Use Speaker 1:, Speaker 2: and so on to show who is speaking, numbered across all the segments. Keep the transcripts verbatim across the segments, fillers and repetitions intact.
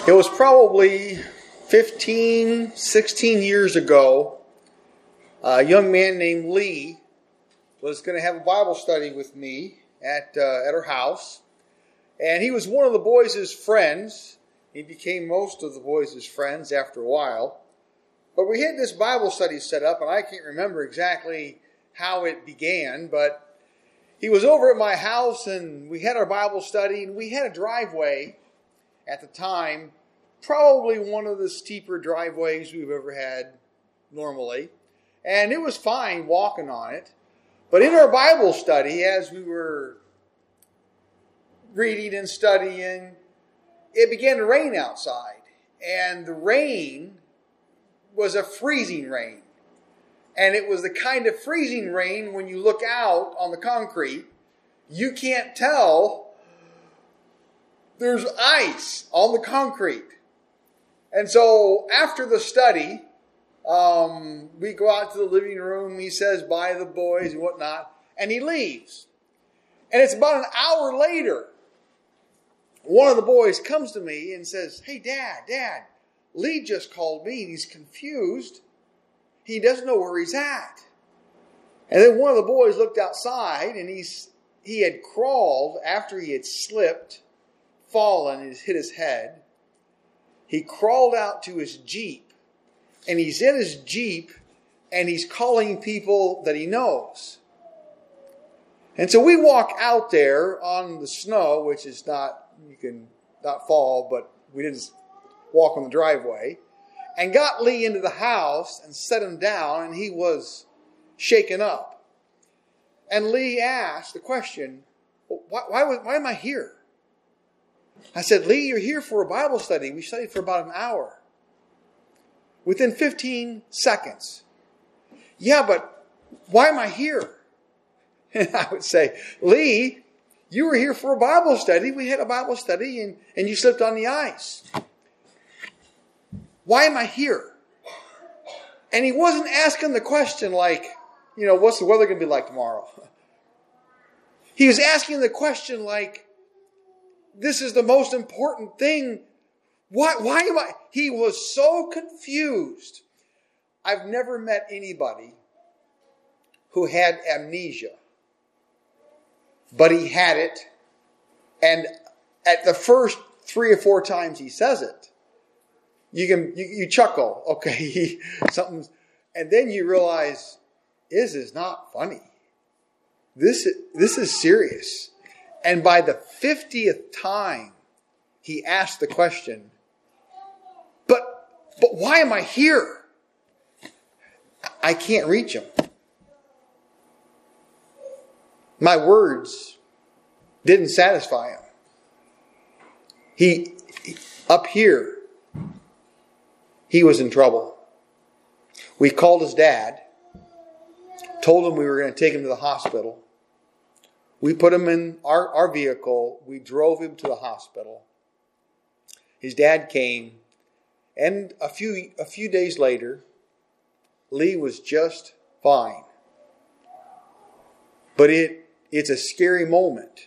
Speaker 1: It was probably fifteen, sixteen years ago. A young man named Lee was going to have a Bible study with me at uh, at her house. And he was one of the boys' friends. He became most of the boys' friends after a while. But we had this Bible study set up, and I can't remember exactly how it began, but he was over at my house, and we had our Bible study, and we had a driveway at the time, probably one of the steeper driveways we've ever had normally. And it was fine walking on it. But in our Bible study, as we were reading and studying, it began to rain outside. And the rain was a freezing rain. And it was the kind of freezing rain when you look out on the concrete, you can't tell there's ice on the concrete. And so after the study, um, we go out to the living room. He says bye to the boys and whatnot. And he leaves. And it's about an hour later, one of the boys comes to me and says, "Hey, Dad, Dad, Lee just called me and he's confused. He doesn't know where he's at." And then one of the boys looked outside, and he's he had crawled after he had slipped, fallen, and hit his head. He crawled out to his Jeep, and he's in his Jeep, and he's calling people that he knows. And so we walk out there on the snow, which is not, you can not fall, but we didn't walk on the driveway, and got Lee into the house and set him down, and he was shaken up. And Lee asked the question, why, why, why am I here? I said, "Lee, you're here for a Bible study. We studied for about an hour." Within fifteen seconds. "Yeah, but why am I here?" And I would say, "Lee, you were here for a Bible study. We had a Bible study and, and you slipped on the ice. Why am I here?" And he wasn't asking the question like, you know, what's the weather going to be like tomorrow? He was asking the question like, this is the most important thing. Why, why am I? He was so confused. I've never met anybody who had amnesia, but he had it. And at the first three or four times he says it, you can you, you chuckle. Okay, something, and then you realize this is not funny. This this is serious. And by the fiftieth time, he asked the question, but, but why am I here? I can't reach him. My words didn't satisfy him. He, up here, he was in trouble. We called his dad, told him we were going to take him to the hospital. We put him in our, our vehicle. We drove him to the hospital. His dad came, and a few a few days later, Lee was just fine. But it it's a scary moment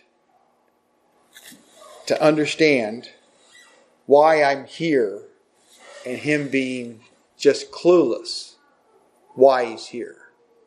Speaker 1: to understand why I'm here and him being just clueless why he's here.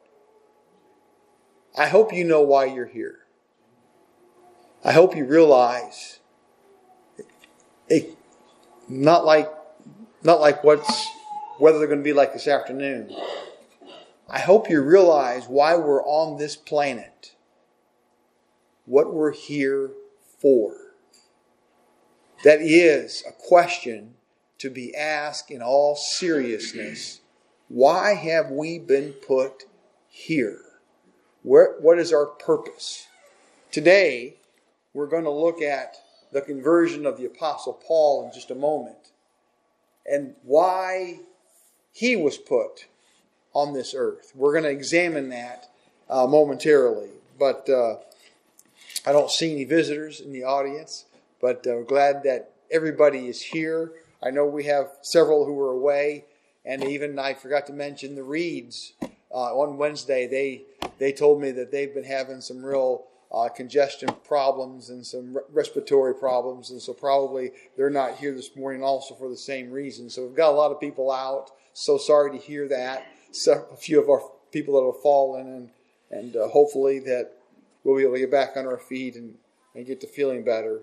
Speaker 1: I hope you know why you're here. I hope you realize it, not like not like what's whether they're going to be like this afternoon. I hope you realize why we're on this planet. What we're here for. That is a question to be asked in all seriousness. Why have we been put here? Where, what is our purpose? Today, we're going to look at the conversion of the Apostle Paul in just a moment. And why he was put on this earth. We're going to examine that uh, momentarily. But uh, I don't see any visitors in the audience. But uh, we're glad that everybody is here. I know we have several who are away. And even I forgot to mention the Reeds. Uh, on Wednesday, they they told me that they've been having some real uh, congestion problems and some re- respiratory problems. And so probably they're not here this morning also for the same reason. So we've got a lot of people out. So sorry to hear that. So a few of our people that have fallen, and, and uh, hopefully that we'll be able to get back on our feet and, and get to feeling better.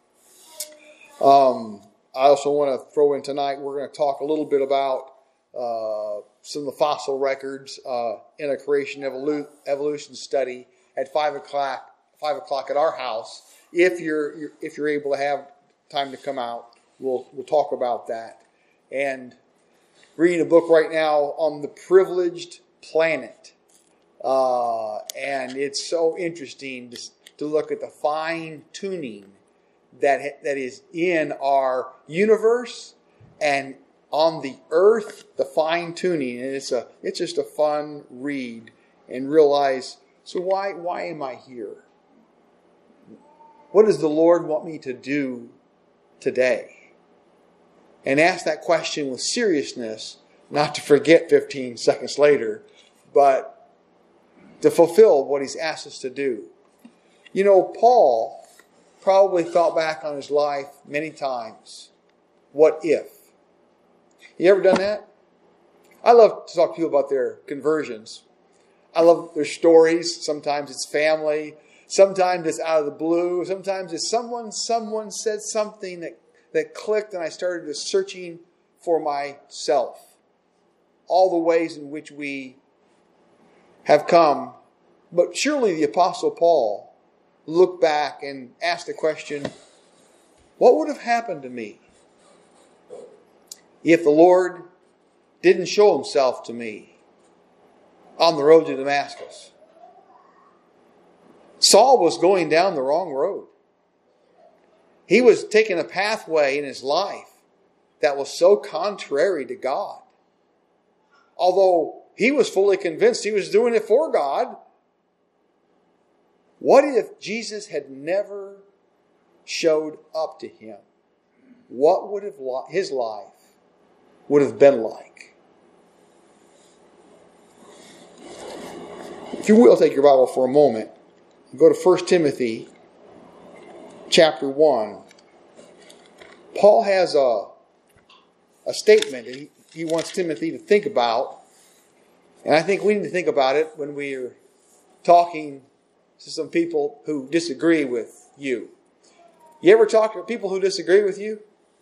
Speaker 1: Um, I also want to throw in tonight, we're going to talk a little bit about uh, some of the fossil records uh, in a creation evolu- evolution study at five o'clock. Five o'clock at our house. If you're, you're if you're able to have time to come out, we'll we'll talk about that. And reading a book right now on the privileged planet, uh, and it's so interesting to, to look at the fine tuning that that is in our universe and on the earth. The fine tuning, and it's a it's just a fun read and realize. So why why am I here? What does the Lord want me to do today? And ask that question with seriousness, not to forget fifteen seconds later, but to fulfill what He's asked us to do. You know, Paul probably thought back on his life many times. What if? You ever done that? I love to talk to people about their conversions. I love their stories. Sometimes it's family. Sometimes it's out of the blue. Sometimes it's someone, someone said something that, that clicked, and I started just searching for myself. All the ways in which we have come. But surely the Apostle Paul looked back and asked the question, what would have happened to me if the Lord didn't show Himself to me on the road to Damascus? Saul was going down the wrong road. He was taking a pathway in his life that was so contrary to God. Although he was fully convinced he was doing it for God. What if Jesus had never showed up to him? What would have his life would have been like? If you will, take your Bible for a moment. Go to First Timothy chapter one. Paul has a, a statement that he, he wants Timothy to think about. And I think we need to think about it when we are talking to some people who disagree with you. You ever talk to people who disagree with you?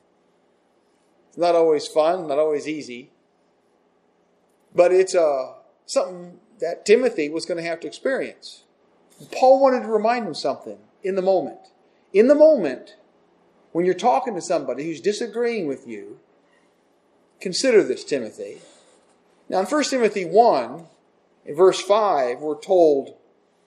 Speaker 1: It's not always fun, not always easy. But it's uh, something that Timothy was going to have to experience. Paul wanted to remind him something in the moment. In the moment, when you're talking to somebody who's disagreeing with you, consider this, Timothy. Now in First Timothy one, in verse five, we're told,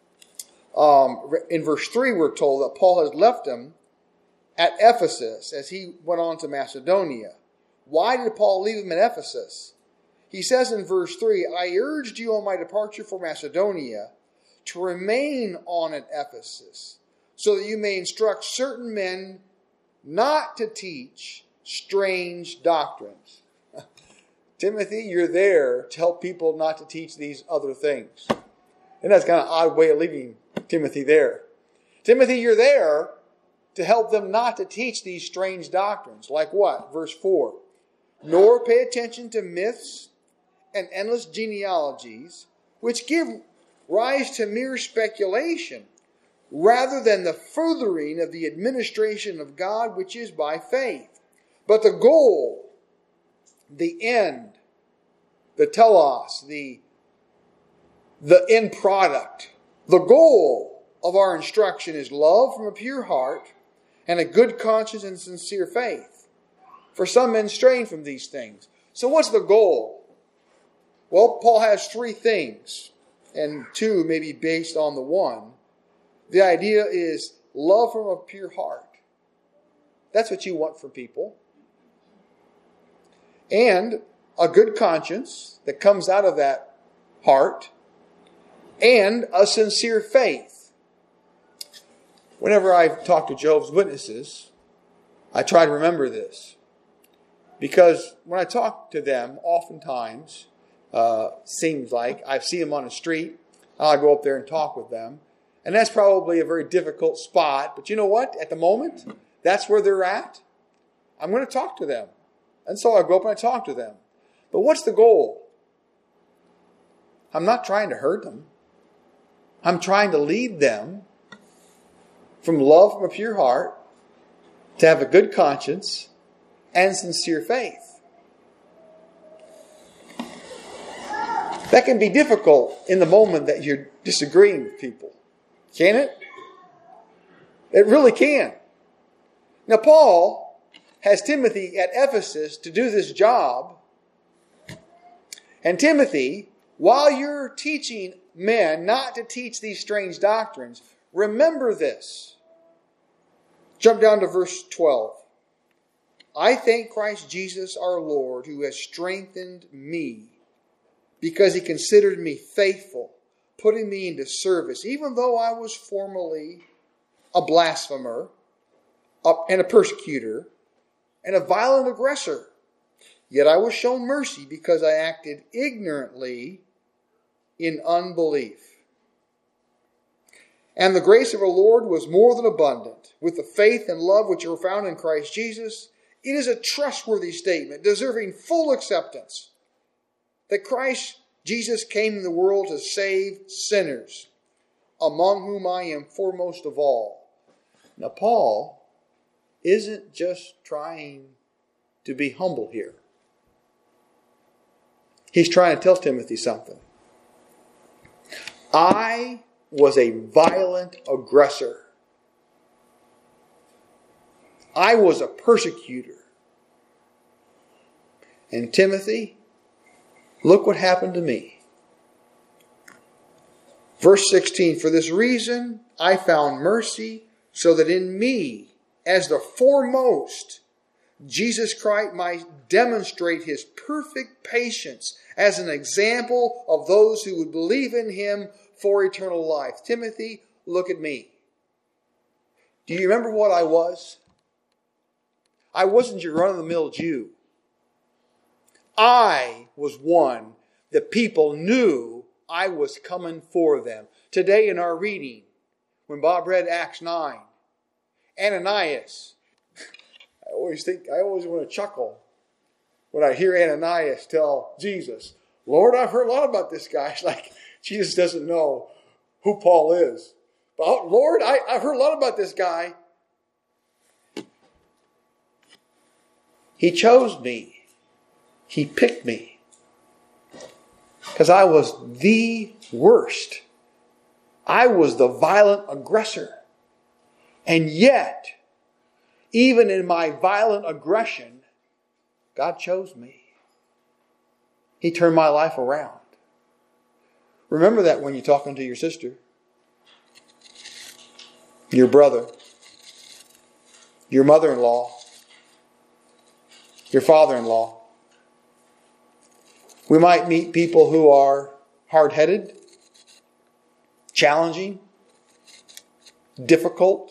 Speaker 1: um, in verse three, we're told that Paul has left him at Ephesus as he went on to Macedonia. Why did Paul leave him at Ephesus? He says in verse three, I urged you on my departure for Macedonia to remain on at Ephesus, so that you may instruct certain men not to teach strange doctrines. Timothy, you're there to help people not to teach these other things. And that's kind of an odd way of leaving Timothy there. Timothy, you're there to help them not to teach these strange doctrines. Like what? Verse four. Nor pay attention to myths and endless genealogies, which give rise to mere speculation, rather than the furthering of the administration of God, which is by faith. But the goal, the end, the telos, the, the end product, the goal of our instruction is love from a pure heart and a good conscience and sincere faith. For some men strain from these things. So what's the goal? Well, Paul has three things, and two may be based on the one. The idea is love from a pure heart. That's what you want from people. And a good conscience that comes out of that heart. And a sincere faith. Whenever I talk to Jehovah's Witnesses, I try to remember this. Because when I talk to them, oftentimes, uh, seems like I see them on the street, I'll go up there and talk with them. And that's probably a very difficult spot. But you know what? At the moment, that's where they're at. I'm going to talk to them. And so I go up and I talk to them. But what's the goal? I'm not trying to hurt them. I'm trying to lead them from love from a pure heart to have a good conscience and sincere faith. That can be difficult in the moment that you're disagreeing with people. Can it? It really can. Now, Paul has Timothy at Ephesus to do this job. And Timothy, while you're teaching men not to teach these strange doctrines, remember this. Jump down to verse twelve. I thank Christ Jesus our Lord, who has strengthened me, because he considered me faithful, putting me into service, even though I was formerly a blasphemer and a persecutor and a violent aggressor. Yet I was shown mercy because I acted ignorantly in unbelief. And the grace of our Lord was more than abundant, with the faith and love which are found in Christ Jesus. It is a trustworthy statement, deserving full acceptance, that Christ Jesus came in the world to save sinners, among whom I am foremost of all. Now, Paul isn't just trying to be humble here. He's trying to tell Timothy something. I was a violent aggressor. I was a persecutor. And Timothy, look what happened to me. Verse sixteen, for this reason I found mercy, so that in me, as the foremost, Jesus Christ might demonstrate his perfect patience as an example of those who would believe in him for eternal life. Timothy, look at me. Do you remember what I was? I wasn't your run-of-the-mill Jew. I was one that people knew I was coming for them. Today in our reading, when Bob read Acts nine, Ananias, I always think, I always want to chuckle when I hear Ananias tell Jesus, Lord, I've heard a lot about this guy. It's like Jesus doesn't know who Paul is. But oh, Lord, I, I've heard a lot about this guy. He chose me. He picked me. Because I was the worst. I was the violent aggressor. And yet, even in my violent aggression, God chose me. He turned my life around. Remember that when you're talking to your sister, your brother, your mother-in-law, your father-in-law. We might meet people who are hard-headed, challenging, difficult.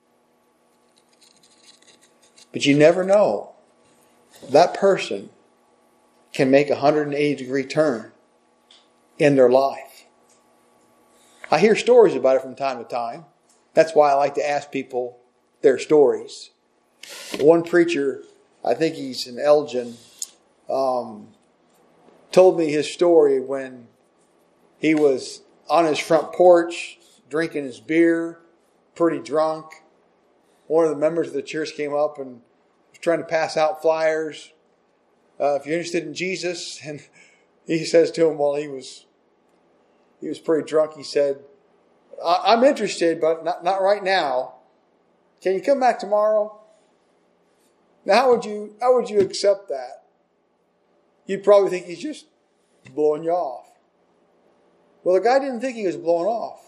Speaker 1: But you never know. That person can make a one hundred eighty degree turn in their life. I hear stories about it from time to time. That's why I like to ask people their stories. One preacher, I think he's in Elgin, um, told me his story when he was on his front porch drinking his beer, pretty drunk. One of the members of the church came up and was trying to pass out flyers. Uh, if you're interested in Jesus, and he says to him while he was he was pretty drunk, he said, I'm interested, but not, not right now. Can you come back tomorrow? Now, how would you how would you accept that? You'd probably think he's just blowing you off. Well, the guy didn't think he was blowing off.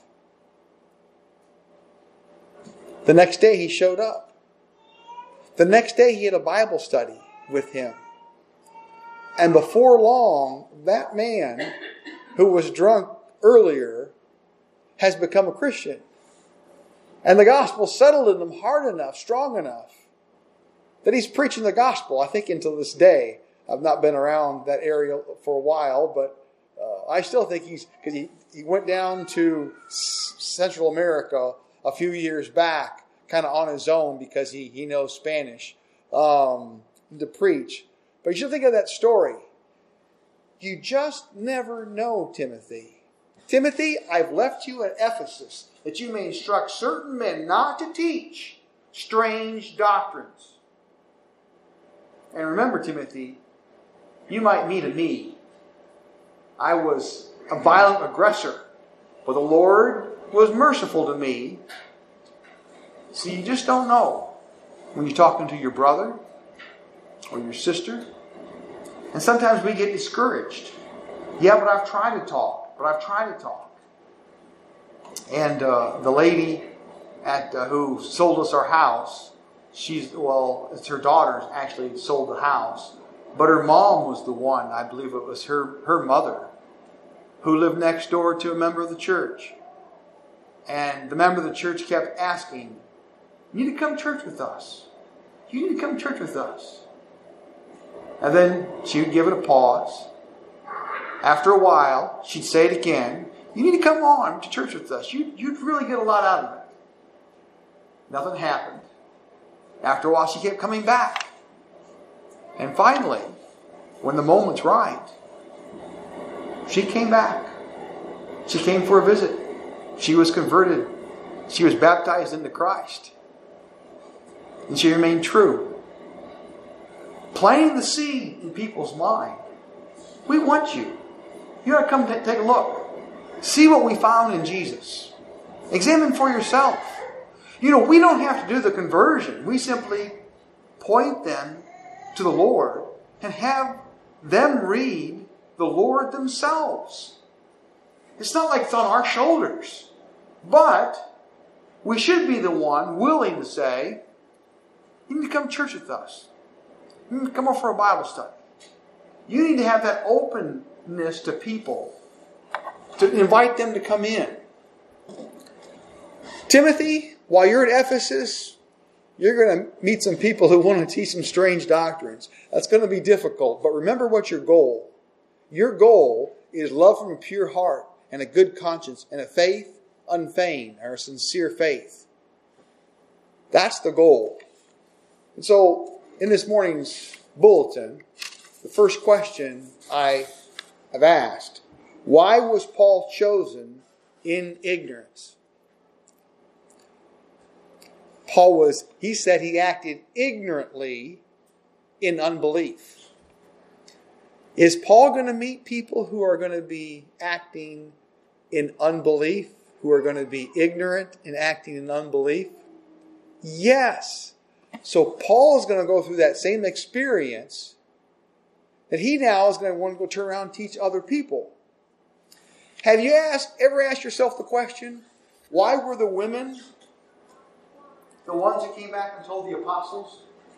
Speaker 1: The next day he showed up. The next day he had a Bible study with him. And before long, that man who was drunk earlier has become a Christian. And the gospel settled in him hard enough, strong enough, that he's preaching the gospel, I think, until this day. I've not been around that area for a while, but Uh, I still think he's, because he, he went down to S- Central America a few years back, kind of on his own because he, he knows Spanish, um, to preach. But you should think of that story. You just never know, Timothy. Timothy, I've left you at Ephesus that you may instruct certain men not to teach strange doctrines. And remember, Timothy, you might meet a me. I was a violent aggressor, but the Lord was merciful to me. So you just don't know when you're talking to your brother or your sister. And sometimes we get discouraged. Yeah, but I've tried to talk. But I've tried to talk. And uh, the lady at uh, who sold us our house, she's, well, it's her daughters actually sold the house. But her mom was the one, I believe it was her, her mother, who lived next door to a member of the church. And the member of the church kept asking, you need to come to church with us. You need to come to church with us. And then she would give it a pause. After a while, she'd say it again. You need to come on to church with us. You, you'd really get a lot out of it. Nothing happened. After a while, she kept coming back. And finally, when the moment's right, she came back. She came for a visit. She was converted. She was baptized into Christ. And she remained true. Planting the seed in people's mind. We want you. You ought to come t- take a look. See what we found in Jesus. Examine for yourself. You know, we don't have to do the conversion. We simply point them to the Lord and have them read the Lord themselves. It's not like it's on our shoulders. But we should be the one willing to say, you need to come to church with us. You need to come over for a Bible study. You need to have that openness to people, to invite them to come in. Timothy, while you're at Ephesus, you're going to meet some people who want to teach some strange doctrines. That's going to be difficult. But remember what's your goal. Your goal is love from a pure heart and a good conscience and a faith unfeigned, or a sincere faith. That's the goal. And so, in this morning's bulletin, the first question I have asked, why was Paul chosen in ignorance? Paul was, he said he acted ignorantly in unbelief. Is Paul going to meet people who are going to be acting in unbelief, who are going to be ignorant and acting in unbelief? Yes. So Paul is going to go through that same experience that he now is going to want to go turn around and teach other people. Have you asked, ever asked yourself the question, why were the women the ones that came back and told the apostles,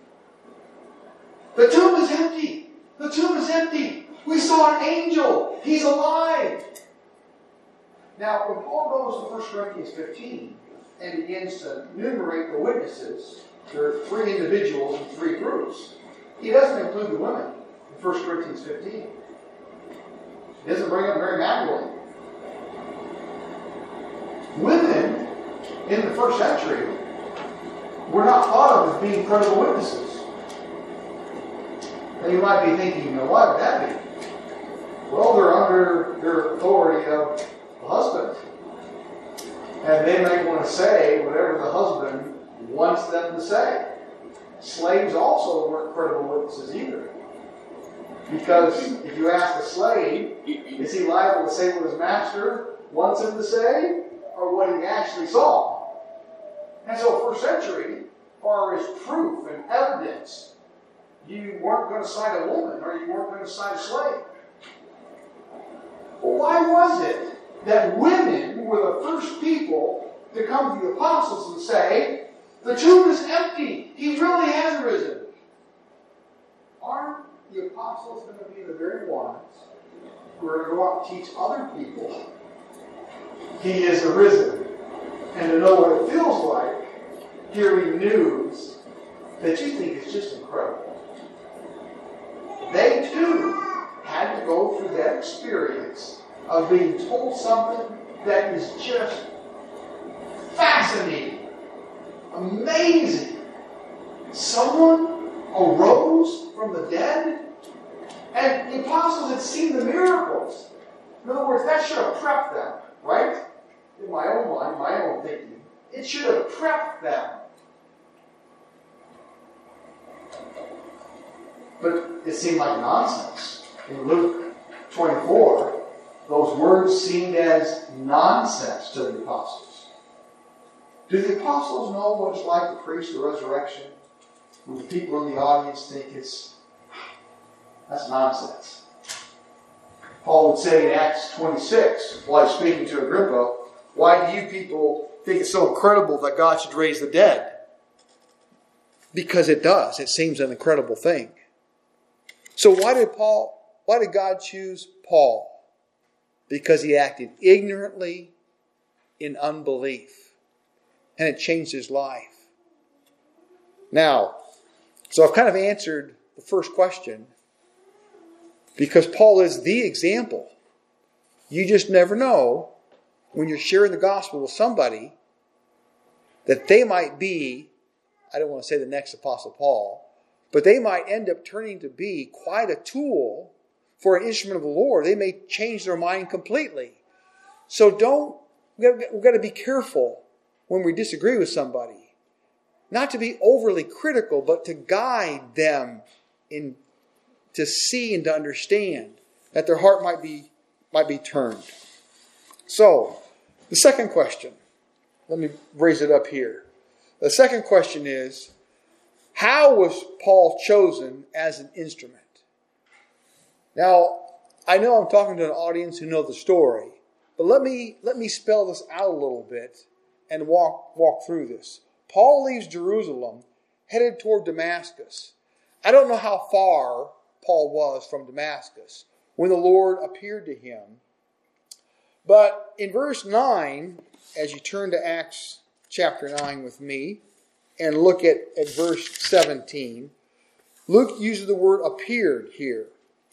Speaker 1: the tomb is empty. The tomb is empty. We saw an angel. He's alive. Now, when Paul goes to First Corinthians fifteen and begins to enumerate the witnesses, there are three individuals and three groups. He doesn't include the women in First Corinthians fifteen. He doesn't bring up Mary Magdalene. Women in the first century were not thought of as being credible witnesses. And you might be thinking, you know, why would that be? Well, they're under their authority of the husband. And they may want to say whatever the husband wants them to say. Slaves also weren't credible witnesses either. Because if you ask a slave, is he liable to say what his master wants him to say, or what he actually saw? And so, first century, as far as proof and evidence, you weren't going to cite a woman, or you weren't going to cite a slave. Well, why was it that women were the first people to come to the apostles and say, the tomb is empty, he really has risen? Aren't the apostles going to be the very ones who are going to go out and teach other people he is arisen, and to know what it feels like hearing news that you think is just incredible? They too had to to go through that experience of being told something that is just fascinating, amazing. Someone arose from the dead, and the apostles had seen the miracles. In other words, that should have prepped them, right? In my own mind, my own thinking, it should have prepped them. But it seemed like nonsense. In Luke twenty-four, those words seemed as nonsense to the apostles. Do the apostles know what it's like to preach the resurrection? When the people in the audience think it's, that's nonsense. Paul would say in Acts twenty-six, while he's speaking to Agrippa, why do you people think it's so incredible that God should raise the dead? Because it does. It seems an incredible thing. So why did Paul, why did God choose Paul? Because he acted ignorantly in unbelief. And it changed his life. Now, so I've kind of answered the first question. Because Paul is the example. You just never know when you're sharing the gospel with somebody that they might be, I don't want to say the next Apostle Paul, but they might end up turning to be quite a tool for an instrument of the Lord. They may change their mind completely. So don't, we've got, we've got to be careful when we disagree with somebody. Not to be overly critical, but to guide them in to see and to understand that their heart might be might be turned. So, the second question, let me raise it up here. The second question is, how was Paul chosen as an instrument? Now, I know I'm talking to an audience who know the story, but let me let me spell this out a little bit and walk walk through this. Paul leaves Jerusalem, headed toward Damascus. I don't know how far Paul was from Damascus when the Lord appeared to him. But in verse nine, as you turn to Acts chapter nine with me and look at, at verse seventeen, Luke uses the word appeared here.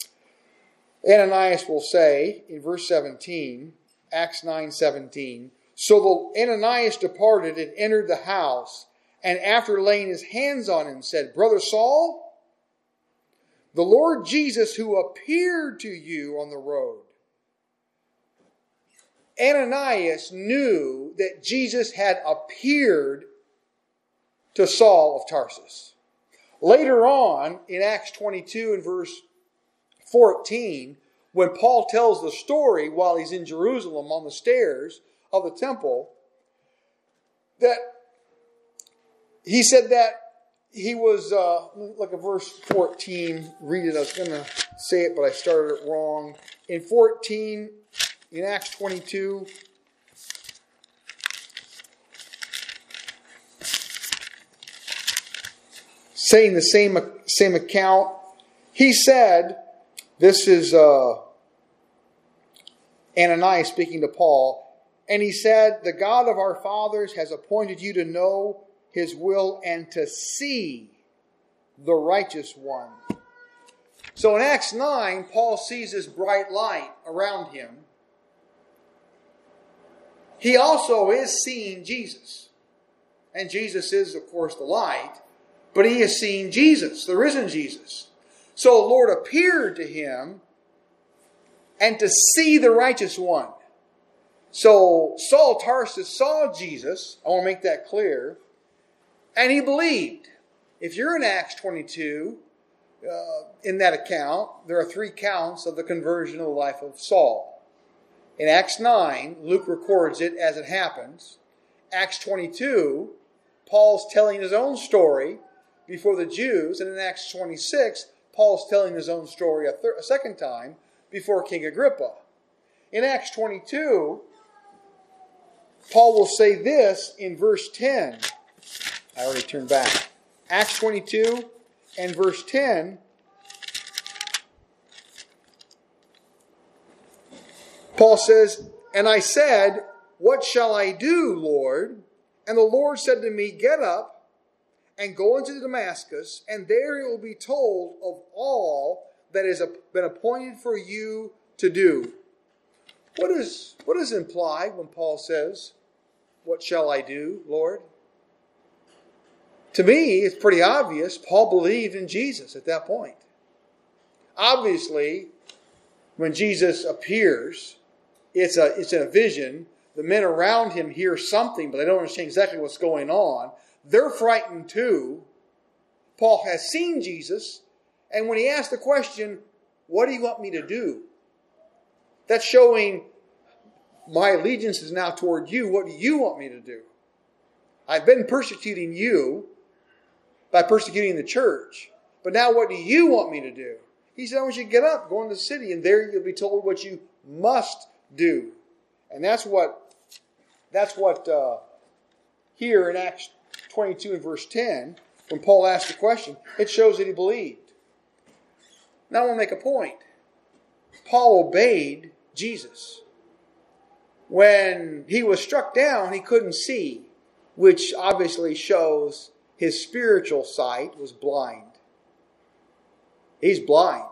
Speaker 1: Ananias will say in verse seventeen, Acts nine seventeen, so the Ananias departed and entered the house, and after laying his hands on him said, Brother Saul, the Lord Jesus who appeared to you on the road. Ananias knew that Jesus had appeared to Saul of Tarsus. Later on, in Acts twenty-two and verse fourteen, when Paul tells the story while he's in Jerusalem on the stairs of the temple, that he said that he was, uh, look at verse fourteen, read it, I was going to say it, but I started it wrong. In fourteen, in Acts twenty-two, saying the same, same account, he said, this is uh, Ananias speaking to Paul, and he said, the God of our fathers has appointed you to know his will and to see the righteous one. So in Acts nine, Paul sees this bright light around him. He also is seeing Jesus. And Jesus is, of course, the light. But he is seeing Jesus, the risen Jesus. So the Lord appeared to him and to see the righteous one. So Saul of Tarsus saw Jesus. I want to make that clear. And he believed. If you're in Acts twenty-two, uh, in that account, there are three counts of the conversion of the life of Saul. In Acts nine, Luke records it as it happens. Acts twenty-two, Paul's telling his own story before the Jews. And in Acts twenty-six, Paul's telling his own story a, thir- a second time before King Agrippa. In Acts twenty-two, Paul will say this in verse ten. I already turned back. Acts twenty-two and verse ten. Paul says, and I said, what shall I do, Lord? And the Lord said to me, get up and go into Damascus, and there you will be told of all that has been appointed for you to do. What is, what is implied when Paul says, what shall I do, Lord? To me, it's pretty obvious Paul believed in Jesus at that point. Obviously, when Jesus appears, it's a, it's in a vision. The men around him hear something, but they don't understand exactly what's going on. They're frightened too. Paul has seen Jesus, and when he asks the question, what do you want me to do? That's showing my allegiance is now toward you. What do you want me to do? I've been persecuting you by persecuting the church. But now what do you want me to do? He said, I want you to get up, go into the city, and there you'll be told what you must do. And that's what, that's what uh, here in Acts twenty-two and verse ten, when Paul asked the question, it shows that he believed. Now I want to make a point. Paul obeyed Jesus. When he was struck down, he couldn't see, which obviously shows his spiritual sight was blind. He's blind.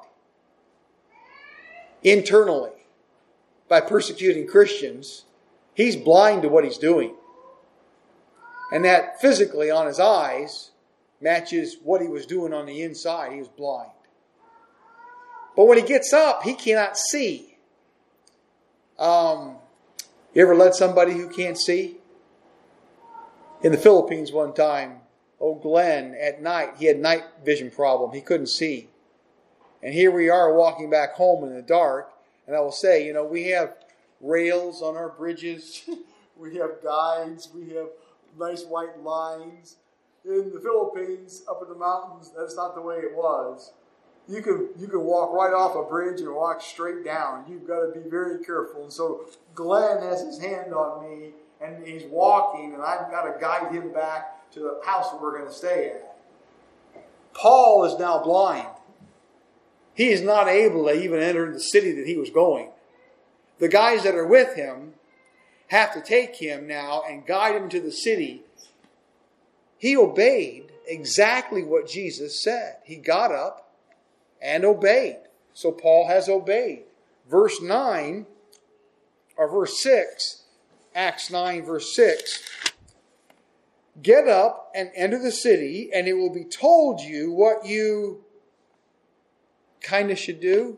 Speaker 1: Internally, by persecuting Christians, he's blind to what he's doing. And that physically on his eyes matches what he was doing on the inside. He was blind. But when he gets up, he cannot see. Um, you ever led somebody who can't see? In the Philippines one time, old Glenn, at night, he had night vision problem. He couldn't see. And here we are walking back home in the dark. And I will say, you know, we have rails on our bridges. We have guides. We have nice white lines. In the Philippines, up in the mountains, that's not the way it was. You can you can walk right off a bridge and walk straight down. You've got to be very careful. And so Glenn has his hand on me, and he's walking, and I've got to guide him back to the house that we're going to stay at. Paul is now blind. He is not able to even enter the city that he was going. The guys that are with him have to take him now and guide him to the city. He obeyed exactly what Jesus said. He got up and obeyed. So Paul has obeyed. Verse nine, or verse six, Acts nine, verse six. Get up and enter the city, and it will be told you what you kind of should do.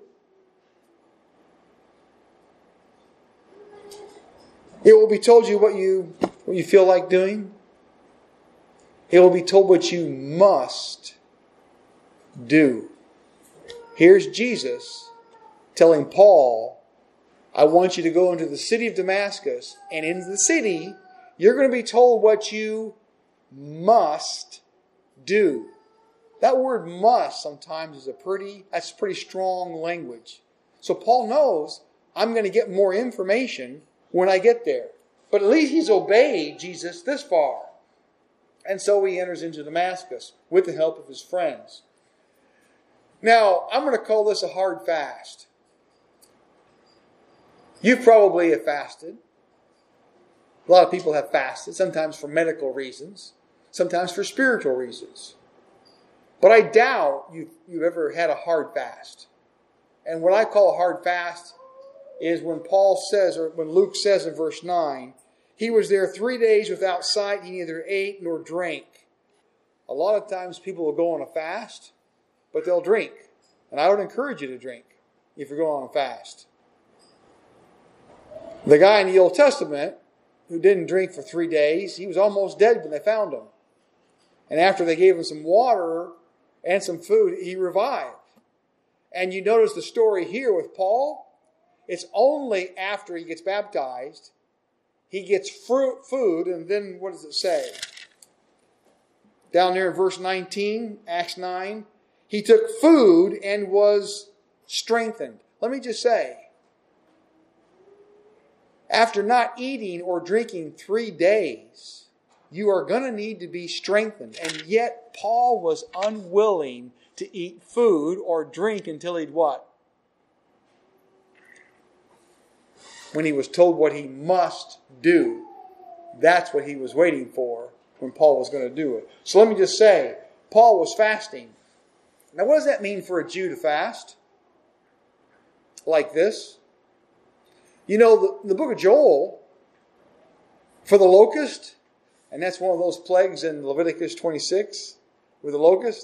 Speaker 1: It will be told you what you what you feel like doing. It will be told what you must do. Here's Jesus telling Paul, I want you to go into the city of Damascus, and in the city, you're going to be told what you must do. That word must sometimes is a pretty, that's pretty strong language. So Paul knows, I'm going to get more information when I get there. But at least he's obeyed Jesus this far. And so he enters into Damascus with the help of his friends. Now, I'm going to call this a hard fast. You probably have fasted. A lot of people have fasted, sometimes for medical reasons, sometimes for spiritual reasons. But I doubt you've, you've ever had a hard fast. And what I call a hard fast is when Paul says, or when Luke says in verse nine, he was there three days without sight. He neither ate nor drank. A lot of times people will go on a fast, but they'll drink. And I would encourage you to drink if you're going on a fast. The guy in the Old Testament who didn't drink for three days, he was almost dead when they found him. And after they gave him some water and some food, he revived. And you notice the story here with Paul. It's only after he gets baptized, he gets fruit, food, and then what does it say? Down there in verse nineteen, Acts nine, he took food and was strengthened. Let me just say, after not eating or drinking three days, you are going to need to be strengthened. And yet Paul was unwilling to eat food or drink until he'd what? When he was told what he must do. That's what he was waiting for when Paul was going to do it. So let me just say, Paul was fasting. Now what does that mean for a Jew to fast? like this. You know, the, the book of Joel, for the locust, and that's one of those plagues in Leviticus twenty-six with the locust.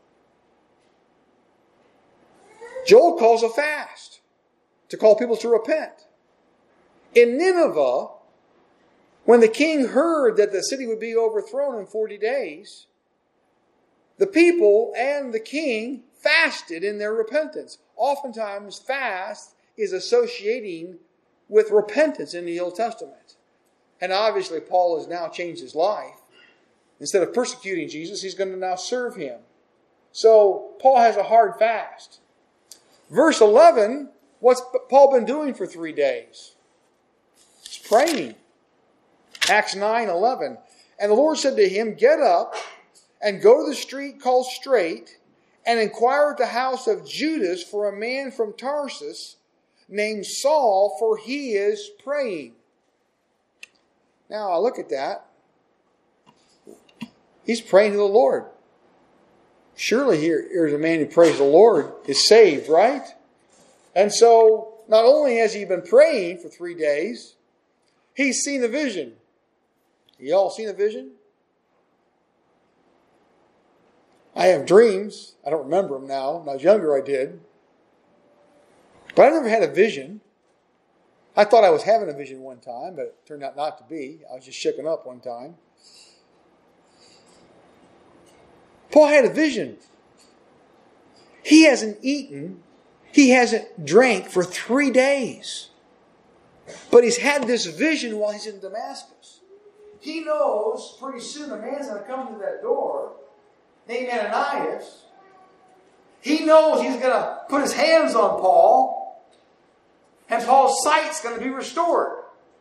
Speaker 1: Joel calls a fast to call people to repent. In Nineveh, when the king heard that the city would be overthrown in forty days, the people and the king fasted in their repentance. Oftentimes, fast is associating with repentance in the Old Testament. And obviously, Paul has now changed his life. Instead of persecuting Jesus, he's going to now serve him. So, Paul has a hard fast. Verse eleven, what's Paul been doing for three days? He's praying. Acts nine eleven. And the Lord said to him, get up and go to the street called Straight and inquire at the house of Judas for a man from Tarsus named Saul, for he is praying. Now I look at that. He's praying to the Lord. Surely here, here's a man who prays the Lord is saved, right? And so, not only has he been praying for three days, he's seen a vision. You all seen a vision? I have dreams. I don't remember them now. When I was younger, I did. But I never had a vision. I thought I was having a vision one time, but it turned out not to be. I was just shaken up one time. Paul had a vision. He hasn't eaten. He hasn't drank for three days. But he's had this vision while he's in Damascus. He knows pretty soon a man's going to come to that door named Ananias. He knows he's going to put his hands on Paul. And Paul's sight's going to be restored.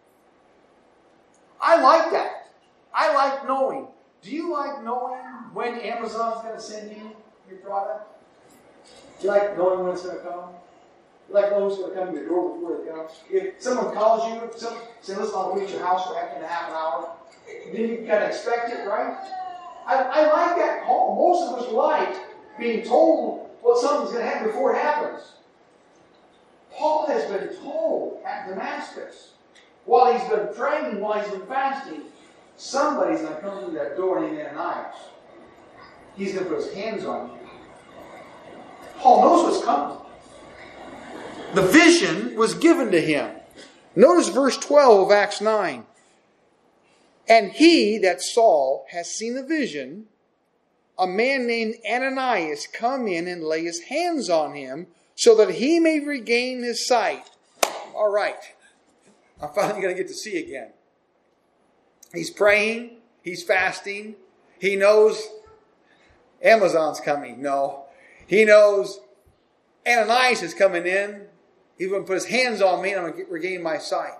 Speaker 1: I like that. I like knowing. Do you like knowing when Amazon's going to send you your product? Do you like knowing when it's going to come? You like knowing who's going to come to your door before it comes? If someone calls you, some, say, listen, I'll be at your house for in a half an hour. Then you kind of expect it, right? I, I like that call. Most of us like being told what something's going to happen before it happens. Paul has been told at Damascus, while he's been praying, while he's been fasting, somebody's going to come through that door named Ananias. He's going to put his hands on you. Paul knows what's coming. The vision was given to him. Notice verse twelve of Acts nine. And he, that Saul, has seen a vision, a man named Ananias come in and lay his hands on him, so that he may regain his sight. All right. I'm finally going to get to see again. He's praying. He's fasting. He knows Amazon's coming. No. He knows Ananias is coming in. He's going to put his hands on me and I'm going to regain my sight.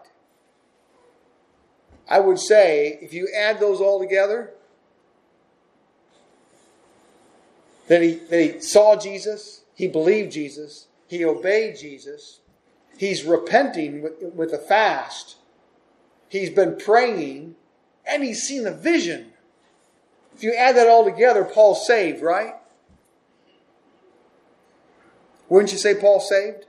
Speaker 1: I would say, if you add those all together, that he, that he saw Jesus, he believed Jesus, he obeyed Jesus, he's repenting with, with a fast, he's been praying, and he's seen a vision. If you add that all together, Paul's saved, right? Wouldn't you say Paul's saved?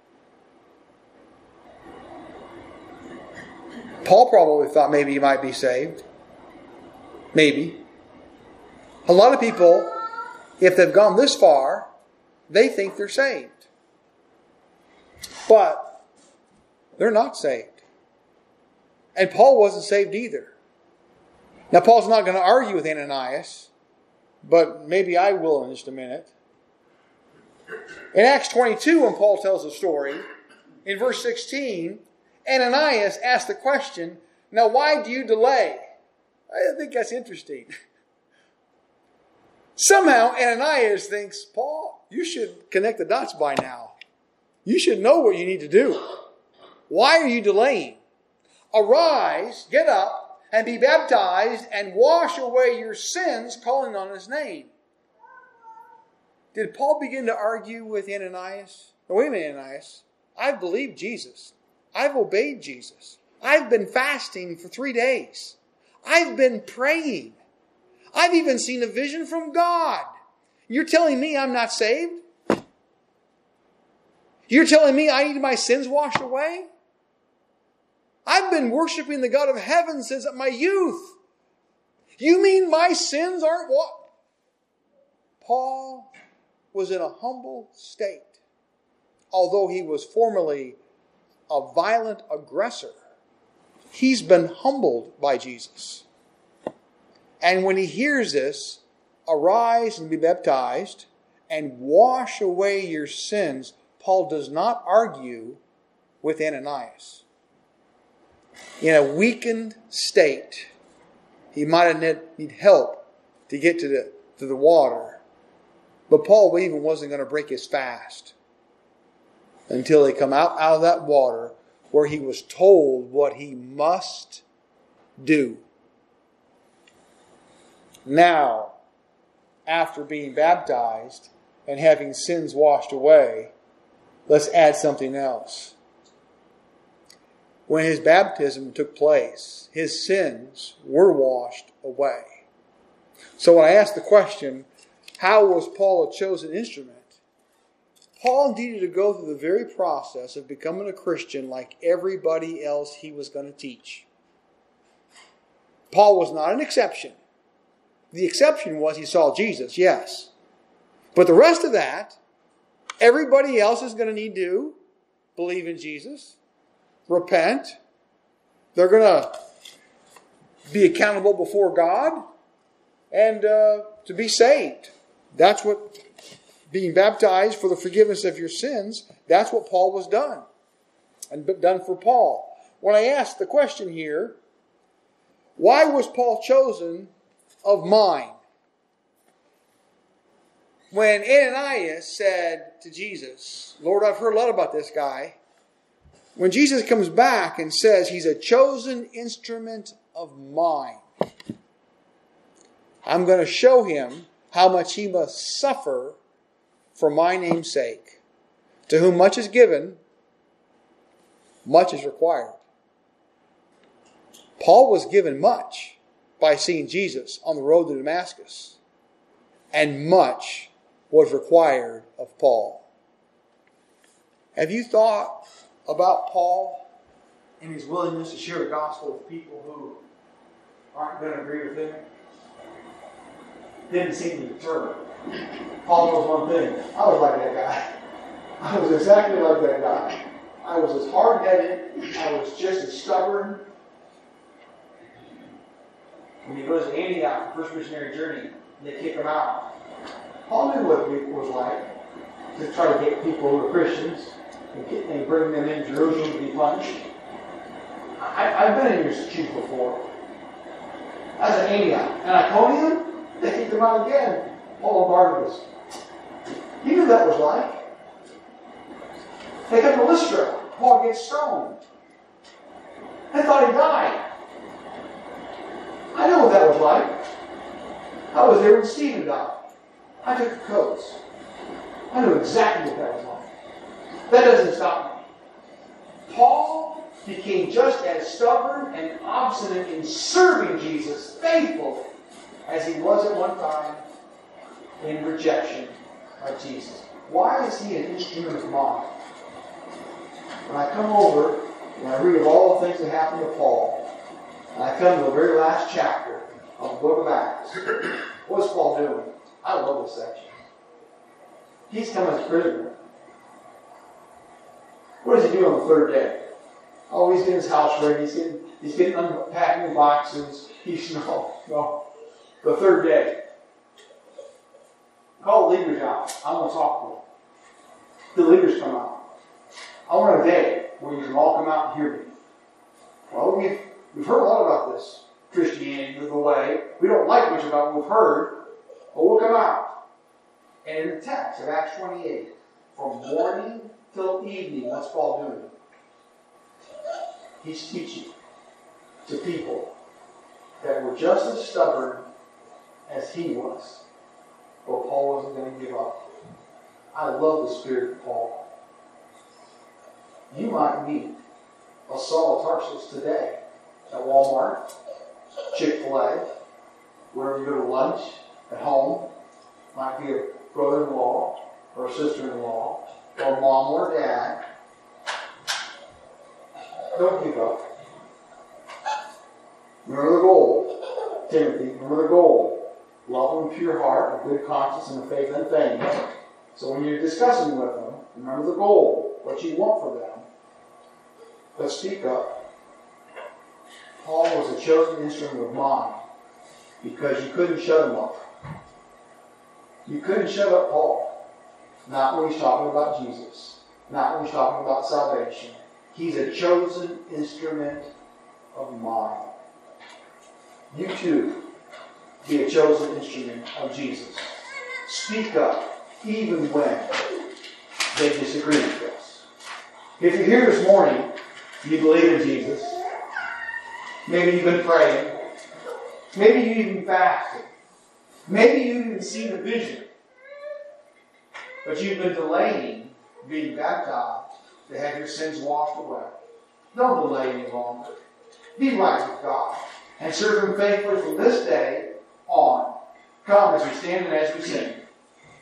Speaker 1: Paul probably thought maybe he might be saved. Maybe. A lot of people, if they've gone this far, they think they're saved. But they're not saved. And Paul wasn't saved either. Now, Paul's not going to argue with Ananias, but maybe I will in just a minute. In Acts twenty-two, when Paul tells the story, in verse sixteen, Ananias asked the question, now why do you delay? I think that's interesting. Somehow Ananias thinks, Paul, you should connect the dots by now. You should know what you need to do. Why are you delaying? Arise, get up, and be baptized, and wash away your sins, calling on his name. Did Paul begin to argue with Ananias? Oh, wait a minute, Ananias. I've believed Jesus. I've obeyed Jesus. I've been fasting for three days. I've been praying. I've even seen a vision from God. You're telling me I'm not saved? You're telling me I need my sins washed away? I've been worshiping the God of heaven since my youth. You mean my sins aren't washed? Paul was in a humble state. Although he was formerly a violent aggressor, he's been humbled by Jesus. And when he hears this, arise and be baptized and wash away your sins, Paul does not argue with Ananias. In a weakened state, he might have need help to get to the, to the water. But Paul even wasn't going to break his fast until they come out, out of that water where he was told what he must do. Now, after being baptized and having sins washed away, let's add something else. When his baptism took place, his sins were washed away. So when I ask the question, how was Paul a chosen instrument? Paul needed to go through the very process of becoming a Christian like everybody else he was going to teach. Paul was not an exception. The exception was he saw Jesus, yes. But the rest of that, everybody else is going to need to believe in Jesus, repent. They're going to be accountable before God and uh, to be saved. That's what being baptized for the forgiveness of your sins, that's what Paul was done. And done for Paul. When I ask the question here, why was Paul chosen of mine? When Ananias said to Jesus, Lord, I've heard a lot about this guy. When Jesus comes back and says he's a chosen instrument of mine, I'm going to show him how much he must suffer for my name's sake. To whom much is given, much is required. Paul was given much by seeing Jesus on the road to Damascus. And much was required of Paul. Have you thought about Paul and his willingness to share the gospel with people who aren't going to agree with him? Didn't seem to deter. Paul knows one thing. I was like that guy. I was exactly like that guy. I was as hard-headed. I was just as stubborn. When he goes to Antioch, the first missionary journey, and they kick him out. Paul knew what it was like to try to get people who were Christians and, get, and bring them in Jerusalem to be punished. I, I've been in your shoes before. I was at Antioch. And Iconium, they kicked him out again. Paul and Barnabas. You knew that was like. They come to Lystra. Paul gets stoned. They thought he died. I know what that was like. I was there when Stephen died. I took the coats. I knew exactly what that was like. That doesn't stop me. Paul became just as stubborn and obstinate in serving Jesus faithfully as he was at one time in rejection of Jesus. Why is he an instrument of mine? When I come over and I read of all the things that happened to Paul, and I come to the very last chapter of the book of Acts, what's Paul doing? I love this section. He's come as a prisoner. What does he do on the third day? Oh, he's getting his house ready. He's getting, he's getting unpacking the boxes. He's, no, no. The third day. Call the leaders out. I want to talk to them. The leaders come out. I want a day where you can all come out and hear me. Well, we've, we've heard a lot about this Christianity, the way. We don't like much about what we've heard, but we'll come out. And in the text of Acts twenty-eight, from morning till evening, what's Paul doing? He's teaching to people that were just as stubborn as he was. But Paul wasn't going to give up. I love the spirit of Paul. You might meet a Saul of Tarsus today at Walmart, Chick-fil-A, wherever you go to lunch, at home. Might be a brother-in-law or a sister-in-law. or mom or dad, don't give up. Remember the goal, Timothy. Remember the goal. Love with a pure heart, a good conscience, and a faith unfailing. So when you're discussing with them, remember the goal, what you want for them. But speak up. Paul was a chosen instrument of mine because you couldn't shut him up. You couldn't shut up Paul. Not when he's talking about Jesus. Not when he's talking about salvation. He's a chosen instrument of mine. You too, be a chosen instrument of Jesus. Speak up, even when they disagree with us. If you're here this morning, you believe in Jesus. Maybe you've been praying. Maybe you even fasted. Maybe you even seen a vision. But you've been delaying being baptized to have your sins washed away. Don't delay any longer. Be right with God and serve Him faithfully from this day on. Come as we stand and as we sing.